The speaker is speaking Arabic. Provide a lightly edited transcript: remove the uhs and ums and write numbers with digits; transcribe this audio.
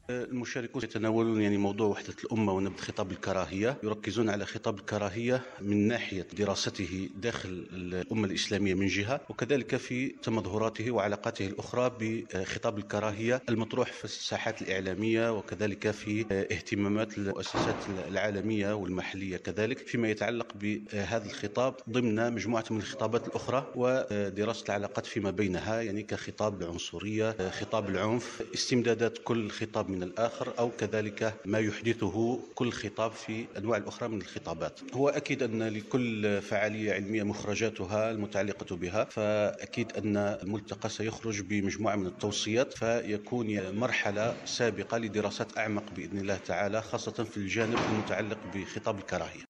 المشاركون يتناولون موضوع وحدة الأمة ونبذ خطاب الكراهية، يركزون على خطاب الكراهية من ناحية دراسته داخل الأمة الإسلامية من جهة، وكذلك في تمظهراته وعلاقاته الأخرى بخطاب الكراهية المطروح في الساحات الإعلامية، وكذلك في اهتمامات المؤسسات العالمية والمحلية كذلك فيما يتعلق بهذا الخطاب ضمن مجموعة من الخطابات الأخرى، ودراسة العلاقات فيما بينها كخطاب العنصرية، خطاب العنف، استمدادات كل خطاب من الآخر، أو كذلك ما يحدثه كل خطاب في أنواع الأخرى من الخطابات. هو أكيد أن لكل فعالية علمية مخرجاتها المتعلقة بها، فأكيد أن الملتقى سيخرج بمجموعة من التوصيات، فيكون مرحلة سابقة لدراسات أعمق بإذن الله تعالى، خاصة في الجانب المتعلق بخطاب الكراهية.